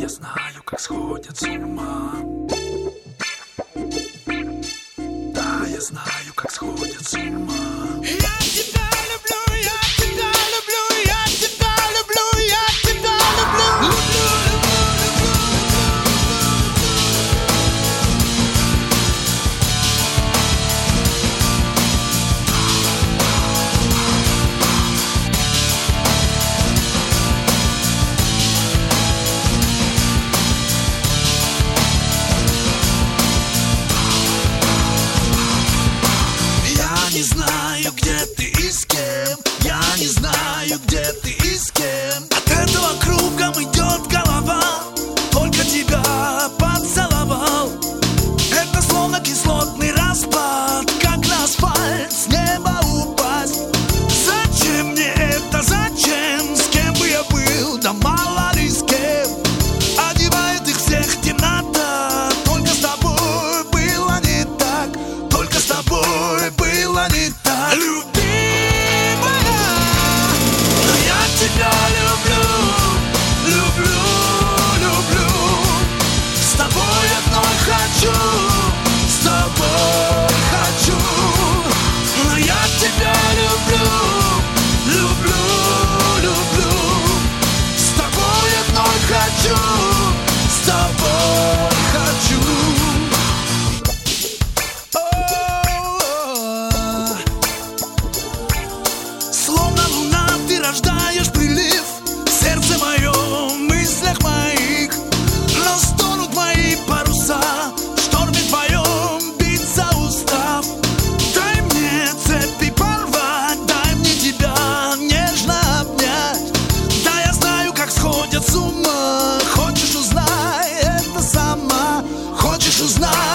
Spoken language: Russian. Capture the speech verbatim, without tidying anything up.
Я знаю, как сходят с ума. Да, я знаю, как сходят с ума. Я тебя люблю, я тебя люблю, я тебя люблю, я тебя люблю. Люблю, люблю, Я не знаю, где ты и с кем. Я не знаю, где ты и с кем. от этого кругом идет голова. Только тебя поцеловал. Это словно кислотный распад, как на асфальт с неба упасть. Зачем мне это, зачем? С кем бы я был, да мало ли с кем. Одевает их всех темнота. Только с тобой было не так. Только с тобой было не так. Любимая, но я тебя люблю. Люблю, люблю. С тобой одной хочу. С тобой хочу. Но я тебя люблю. Люблю, люблю. С тобой одной хочу. С тобой хочу. О-о-о. Словно луна ты рождаешь прилив. Сердце мое в мыслях моих. Но стонут мои паруса. В шторме твоем биться устав. Дай мне цепи порвать. Дай мне тебя нежно обнять. Да, я знаю, как сходят с ума. Хочешь, узнай это сама. Хочешь, узнай.